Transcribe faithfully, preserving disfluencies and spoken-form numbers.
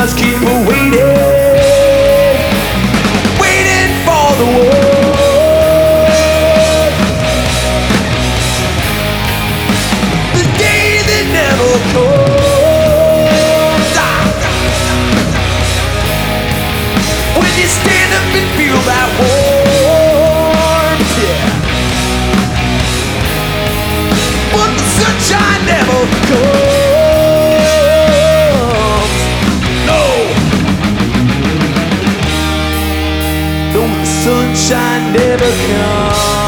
just keep waiting, waiting for the war. The day that never comes. Ah. When you stand up and feel that warmth, yeah. But the sunshine never comes. Sunshine never comes.